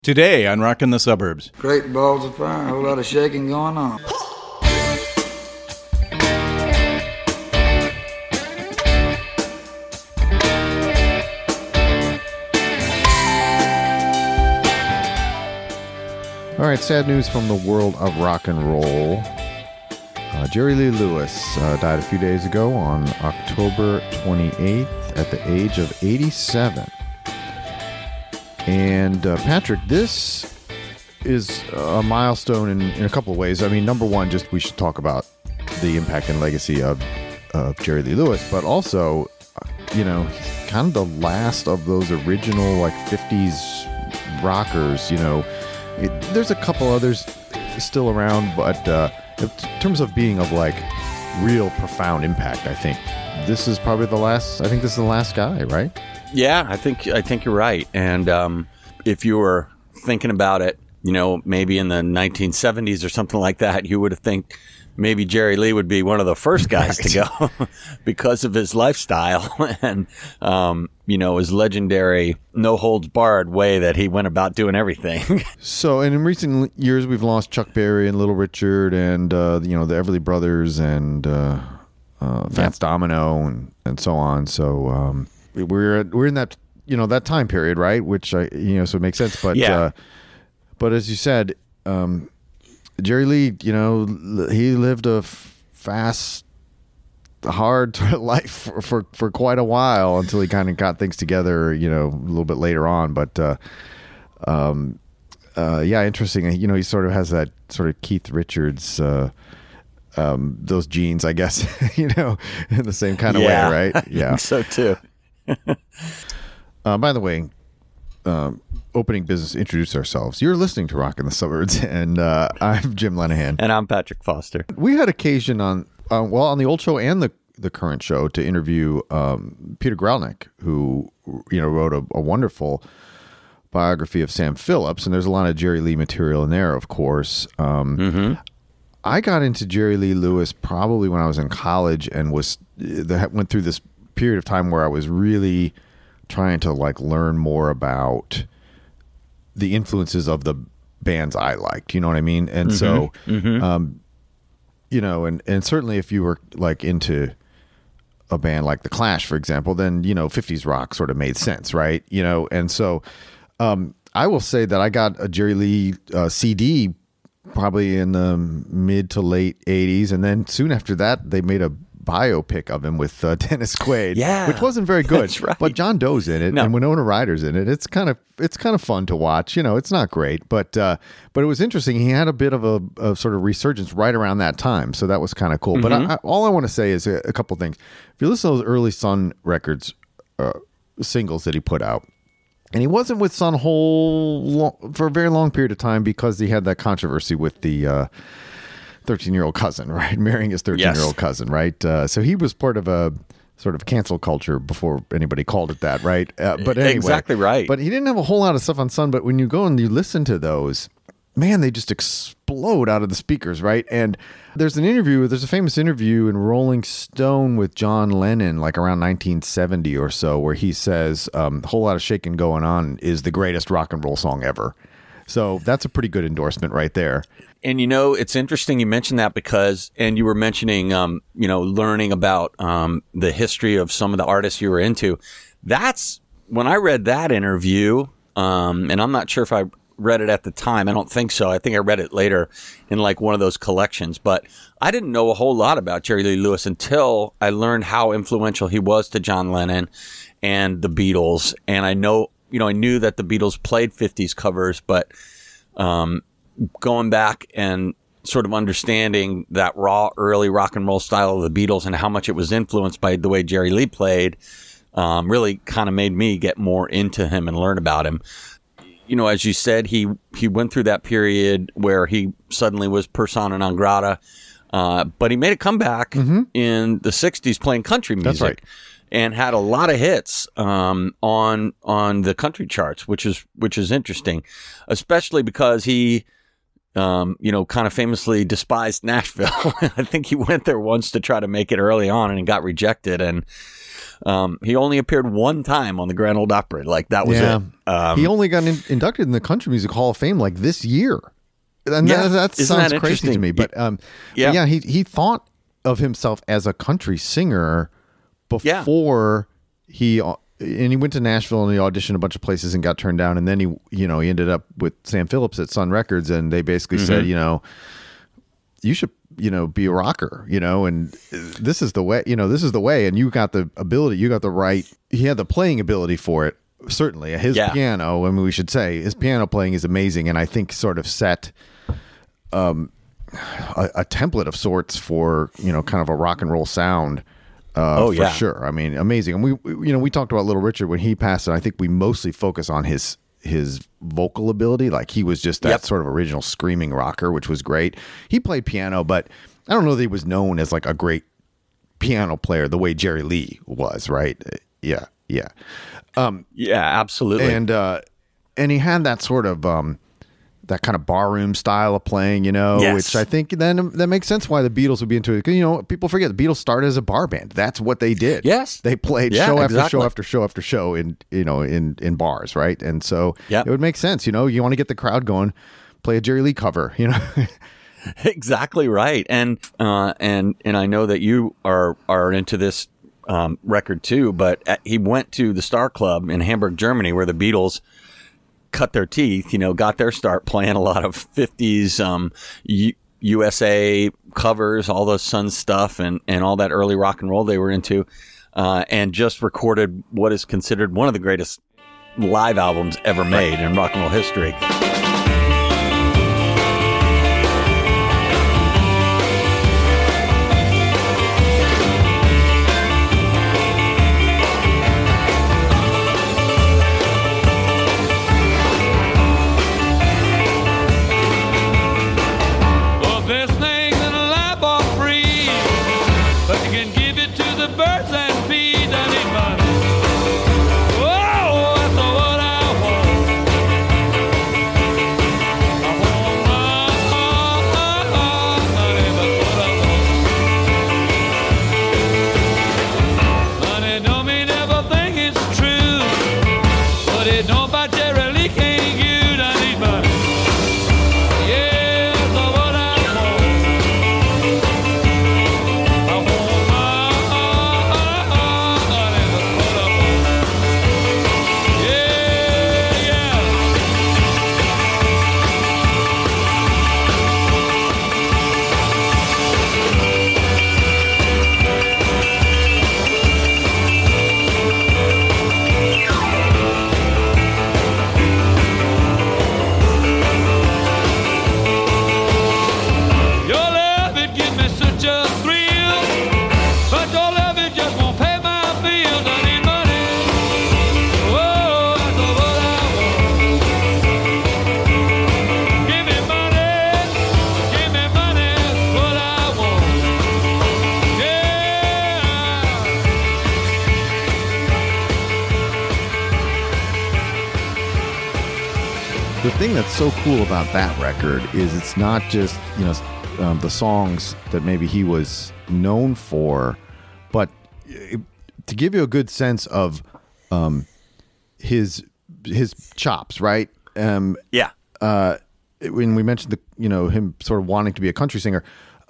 Today on Rockin' the Suburbs. Great balls of fire, a whole lot of shaking going on. All right, sad news from the world of rock and roll. Jerry Lee Lewis died a few days ago on October 28th at the age of 87. And Patrick, this is a milestone in a couple of ways. I mean, number one, just we should talk about the impact and legacy of Jerry Lee Lewis, but also, he's kind of the last of those original, 50s rockers, there's a couple others still around, but in terms of being of real profound impact, I think this is probably the last. I think this is the last guy, right? Yeah, I think you're right. And if you were thinking about it, maybe in the 1970s or something like that, you would think maybe Jerry Lee would be one of the first guys to go because of his lifestyle and, his legendary no holds barred way that he went about doing everything. So, and in recent years, we've lost Chuck Berry and Little Richard and, the Everly Brothers and Fats Domino and so on. So we're in that, that time period, right? Which, so it makes sense. But, but as you said, Jerry Lee, he lived a fast, hard life for quite a while until he kind of got things together, a little bit later on. But, interesting. He sort of has that sort of Keith Richards, those genes, I guess, in the same kind of way, right? Yeah. I think so too. By the way, opening business, introduce ourselves. You're listening to Rockin' the Suburbs, and I'm Jim Lenahan. And I'm Patrick Foster. We had occasion on the old show and the current show to interview Peter Gralnick, who wrote a wonderful biography of Sam Phillips, and there's a lot of Jerry Lee material in there, of course. I got into Jerry Lee Lewis probably when I was in college and went through this period of time where I was really trying to learn more about the influences of the bands I liked, you know what I mean? And so, and certainly if you were into a band like The Clash, for example, then, 50s rock sort of made sense, right? And so, I will say that I got a Jerry Lee CD probably in the mid to late 80s. And then soon after that, they made a biopic of him with Dennis Quaid, which wasn't very good. That's right. But John Doe's in it and Winona Ryder's in it. It's kind of fun to watch. It's not great, but it was interesting. He had a bit of a sort of resurgence right around that time, so that was kind of cool. But all I want to say is a couple things. If you listen to those early Sun Records singles that he put out, and he wasn't with Sun for a very long period of time because he had that controversy with the 13-year-old cousin, right? Marrying his 13-year-old cousin, right? So he was part of a sort of cancel culture before anybody called it that, right? But anyway. Exactly right. But he didn't have a whole lot of stuff on Sun, but when you go and you listen to those, man, they just explode out of the speakers, right? And there's a famous interview in Rolling Stone with John Lennon, around 1970 or so, where he says, a whole lot of shaking going on is the greatest rock and roll song ever. So that's a pretty good endorsement right there. And, it's interesting you mentioned that because, and you were mentioning, learning about the history of some of the artists you were into. That's when I read that interview, and I'm not sure if I read it at the time. I don't think so. I think I read it later in one of those collections. But I didn't know a whole lot about Jerry Lee Lewis until I learned how influential he was to John Lennon and the Beatles. And I knew that the Beatles played 50s covers, but going back and sort of understanding that raw early rock and roll style of the Beatles and how much it was influenced by the way Jerry Lee played really kind of made me get more into him and learn about him. As you said, he went through that period where he suddenly was persona non grata, but he made a comeback in the 60s playing country music. That's right. And had a lot of hits on the country charts, which is interesting, especially because he, kind of famously despised Nashville. I think he went there once to try to make it early on and got rejected. And He only appeared one time on the Grand Ole Opry. Like, that was it. He only got inducted in the Country Music Hall of Fame like this year. And that Isn't sounds that crazy to me. But he thought of himself as a country singer before he went to Nashville and he auditioned a bunch of places and got turned down. And then he ended up with Sam Phillips at Sun Records, and they basically said, you should, be a rocker, and this is the way, and you got the ability, you got the right, he had the playing ability for it. Certainly his piano, I mean, we should say his piano playing is amazing. And I think sort of set, a template of sorts for, kind of a rock and roll sound. For sure. I mean, amazing. And we talked about Little Richard when he passed, and I think we mostly focus on his vocal ability. Like, he was just that sort of original screaming rocker, which was great. He played piano, but I don't know that he was known as like a great piano player the way Jerry Lee was, right? Yeah. Absolutely. And he had that sort of that kind of barroom style of playing, which I think then that makes sense why the Beatles would be into it. Because, people forget the Beatles started as a bar band. That's what they did. Yes. They played show after show after show after show in bars, right? And so it would make sense, you want to get the crowd going, play a Jerry Lee cover, Exactly right. And I know that you are into this record too, but he went to the Star Club in Hamburg, Germany, where the Beatles cut their teeth, got their start playing a lot of 50s USA covers, all the Sun stuff and all that early rock and roll they were into, and just recorded what is considered one of the greatest live albums ever made in rock and roll history. The thing that's so cool about that record is it's not just, the songs that maybe he was known for, but to give you a good sense of his chops, right? When we mentioned him sort of wanting to be a country singer,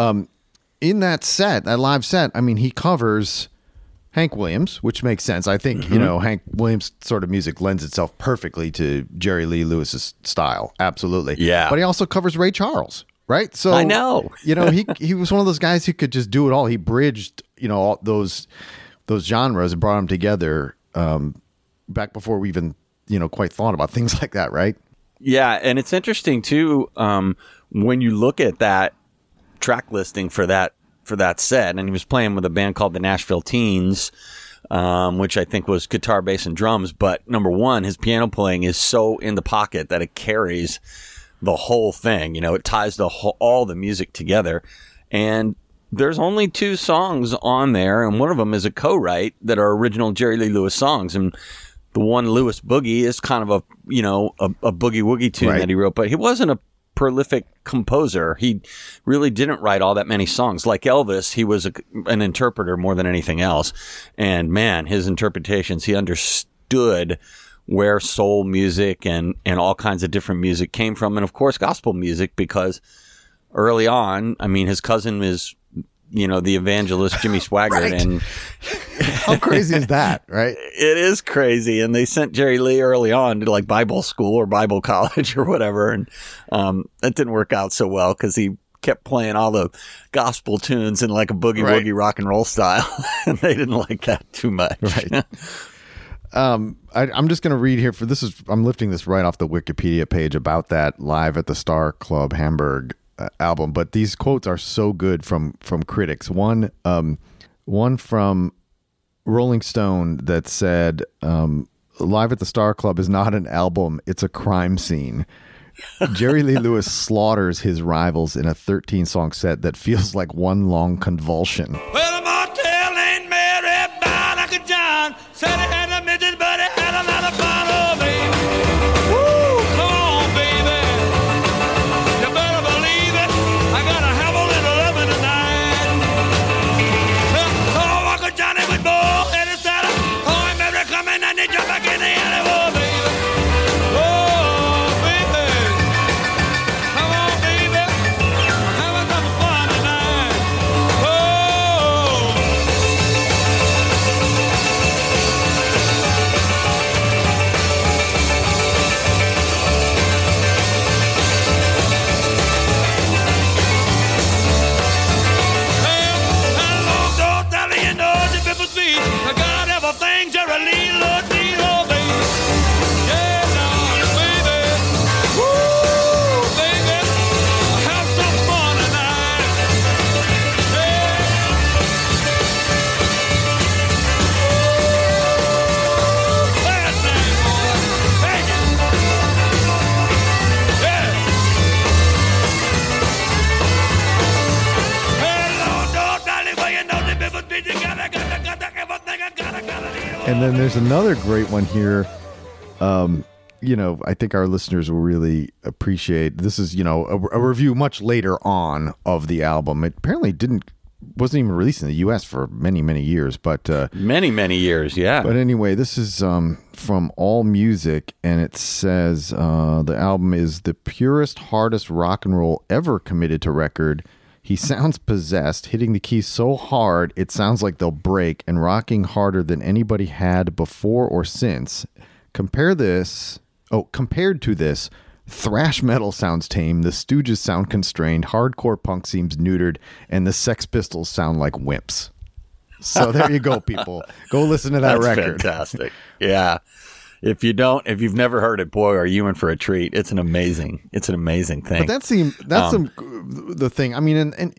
in that live set, I mean, he covers Hank Williams, which makes sense. I think, Hank Williams sort of music lends itself perfectly to Jerry Lee Lewis's style. Absolutely. Yeah. But he also covers Ray Charles, right? So I know. He was one of those guys who could just do it all. He bridged, all those genres and brought them together back before we even, quite thought about things like that, right? Yeah, and it's interesting too when you look at that track listing for that set, and he was playing with a band called the Nashville Teens, which I think was guitar, bass, and drums. But number one, his piano playing is so in the pocket that it carries the whole thing. It ties all the music together. And there's only 2 songs on there, and one of them is a co-write that are original Jerry Lee Lewis songs. And the one, Lewis Boogie, is kind of a boogie woogie tune that he wrote, but he wasn't a prolific composer. He really didn't write all that many songs. Like Elvis, he was an interpreter more than anything else. And man, his interpretations, he understood where soul music and all kinds of different music came from. And of course, gospel music, because early on, I mean, his cousin is, the evangelist Jimmy Swaggart. Right. And how crazy is that, right? It is crazy. And they sent Jerry Lee early on to like Bible school or Bible college or whatever. And that didn't work out so well because he kept playing all the gospel tunes in like a boogie woogie rock and roll style. And they didn't like that too much. Right. I'm just going to read here I'm lifting this right off the Wikipedia page about that Live at the Star Club Hamburg album, but these quotes are so good from critics. One from Rolling Stone that said, Live at the Star Club is not an album, it's a crime scene. Jerry Lee Lewis slaughters his rivals in a 13-song set that feels like one long convulsion. Well, the motel ain't Mary by like a John. Said he had a midget, but he had a lot of fun, oh, baby. Woo, come on, baby. You better believe it. I gotta have a little loving tonight. Well, so Uncle Johnny would bowl in his saddle. Oh, and Mary coming and they jump back in the alley, oh, baby. Oh, baby. Come on, baby. Have a little fun tonight. Oh. I got everything Jerry Lee Lewis need, oh baby. Yeah, darling, baby. Woo, baby. Have some fun tonight. Yeah. Last night, boy. Take it. Yeah. Hello, darling, well, you know the people speak together. And then there's another great one here. I think our listeners will really appreciate. This is, a review much later on of the album. It apparently wasn't even released in the U.S. for many, many years, but many years, yeah. But anyway, this is from All Music, and it says the album is the purest, hardest rock and roll ever committed to record. He sounds possessed, hitting the keys so hard it sounds like they'll break, and rocking harder than anybody had before or since. Compared to this, thrash metal sounds tame, the Stooges sound constrained, hardcore punk seems neutered, and the Sex Pistols sound like wimps. So there you go, people. Go listen to that record. Fantastic. Yeah. If you've never heard it, boy, are you in for a treat. It's an amazing thing. But that's the thing. I mean, and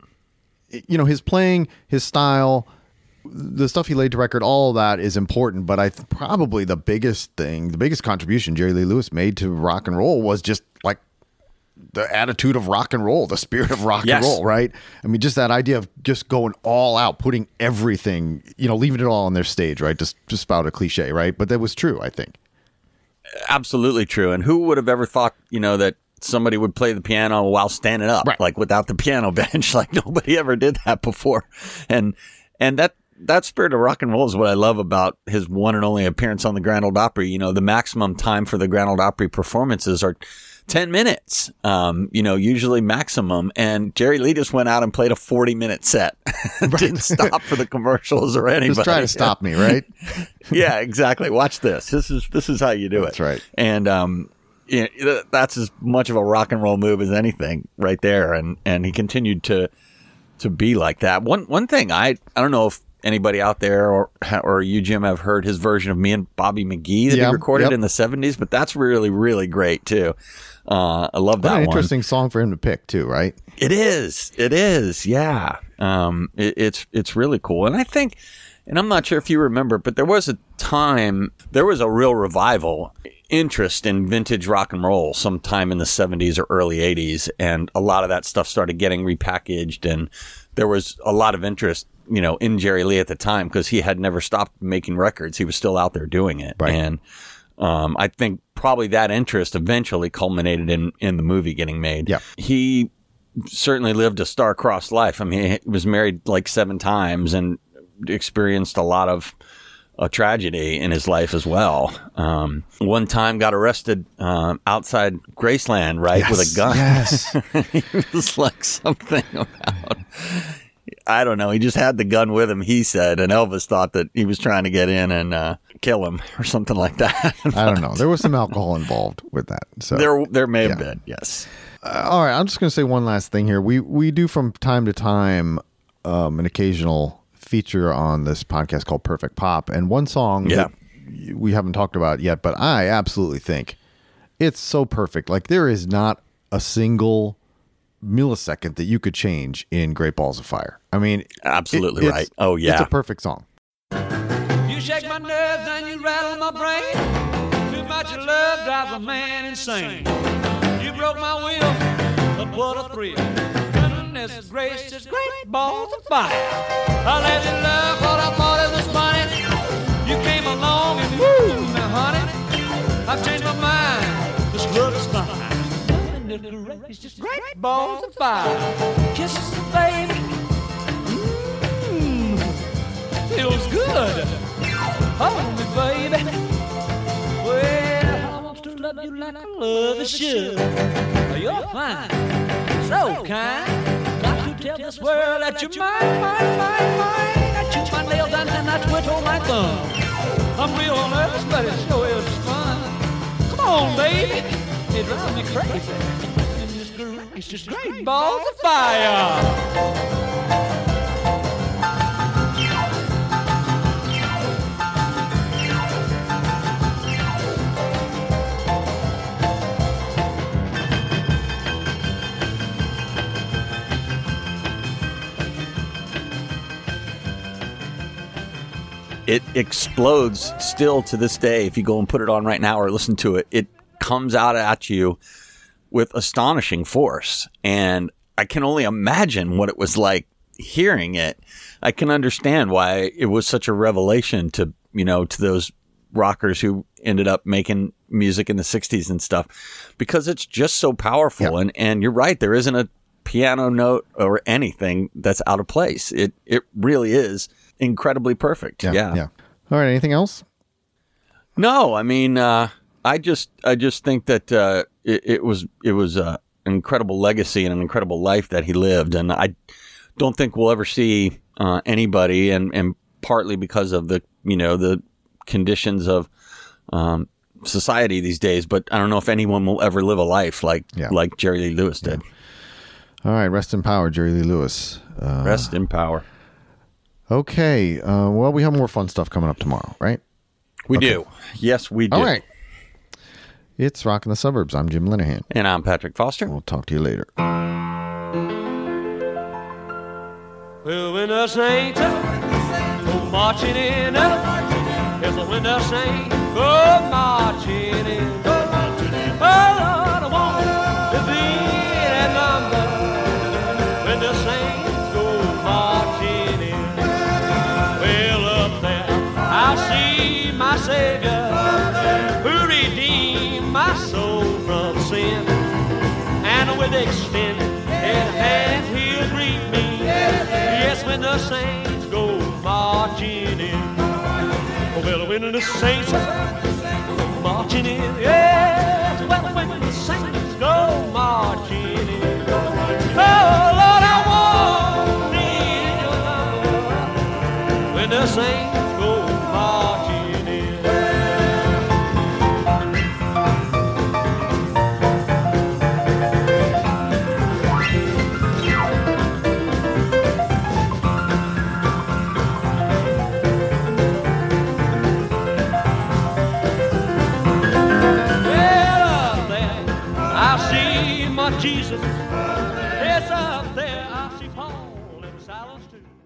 his playing, his style, the stuff he laid to record, all of that is important. But probably the biggest contribution Jerry Lee Lewis made to rock and roll was just like the attitude of rock and roll, the spirit of rock and roll, right? I mean, just that idea of just going all out, putting everything, leaving it all on their stage, right? Just about a cliche, right? But that was true, I think. Absolutely true. And who would have ever thought, that somebody would play the piano while standing up, right, like without the piano bench? Like nobody ever did that before. And that spirit of rock and roll is what I love about his one and only appearance on the Grand Ole Opry. The maximum time for the Grand Ole Opry performances are 10 minutes, usually maximum. And Jerry Lee just went out and played a 40-minute set. Didn't stop for the commercials or anybody. Just try to stop me, right? Yeah, exactly. Watch this. This is how you do it. That's right. And that's as much of a rock and roll move as anything right there. And he continued to be like that. One thing, I don't know if anybody out there or you, Jim, have heard his version of Me and Bobby McGee that he recorded in the 70s, but that's really, really great too. I love that one. Interesting song for him to pick too, right? It is. Yeah. It's really cool. And I think, and I'm not sure if you remember, but there was a real revival interest in vintage rock and roll sometime in the 70s or early 80s. And a lot of that stuff started getting repackaged, and there was a lot of interest, in Jerry Lee at the time because he had never stopped making records. He was still out there doing it. Right. And I think probably that interest eventually culminated in the movie getting made. Yeah. He certainly lived a star-crossed life. I mean, he was married like 7 times and experienced a lot of tragedy in his life as well. One time got arrested outside Graceland, right, with a gun. Yes. It was like something about, I don't know, he just had the gun with him, he said, and Elvis thought that he was trying to get in and kill him or something like that. I don't know. There was some alcohol involved with that. So There may have been, yes. all right, I'm just going to say one last thing here. We do from time to time an occasional feature on this podcast called Perfect Pop, and one song that we haven't talked about yet, but I absolutely think it's so perfect. Like, there is not a single millisecond that you could change in Great Balls of Fire. I mean, Absolutely right. Oh, yeah. It's a perfect song. You shake my nerves and you rattle my brain. Too much of love drives a man insane. You broke my will, but what a thrill. Goodness gracious, great balls of fire. I let you love what I thought it was funny. You came along and woo, now honey, I've changed my mind. This love is fine. Goodness gracious, great balls of fire. Kisses, baby. Feels good. Hold me, baby. Well, I want to love you like I love a should. You're fine, so kind. Got to tell this world that you're mine. I chew my nails and then I twiddle my thumb. I'm real nervous, but it sure is fun. Come on, baby. It drives me crazy. And it's just great balls of fire. It explodes still to this day. If you go and put it on right now or listen to it, it comes out at you with astonishing force. And I can only imagine what it was like hearing it. I can understand why it was such a revelation to, to those rockers who ended up making music in the 60s and stuff, because it's just so powerful. Yeah. And you're right. There isn't a piano note or anything that's out of place. It really is incredibly perfect. Yeah. All right. Anything else? No, I mean, I just think that it was an incredible legacy and an incredible life that he lived, and I don't think we'll ever see anybody, and partly because of the the conditions of society these days. But I don't know if anyone will ever live a life like Jerry Lee Lewis did. All right. Rest in power, Jerry Lee Lewis. Rest in power. Okay. Well, we have more fun stuff coming up tomorrow, right? We do. Yes, we do. All right. It's Rockin' the Suburbs. I'm Jim Linehan. And I'm Patrick Foster. We'll talk to you later. Well, when the saints go marching in, yes, when the saints go marching in, oh, Lord, I want to be that number when the saints go marching in. Well, up there I'll see my Savior who redeemed my soul from sin, and with extended hand he'll greet me. Yes, when the saints go marching in. Oh, well, when the saints go marching in. Yes, well, when the saints go marching in. Oh, Lord, I want thee in your love when the saints go marching in. Jesus, yes, up there I see Paul and Silas too.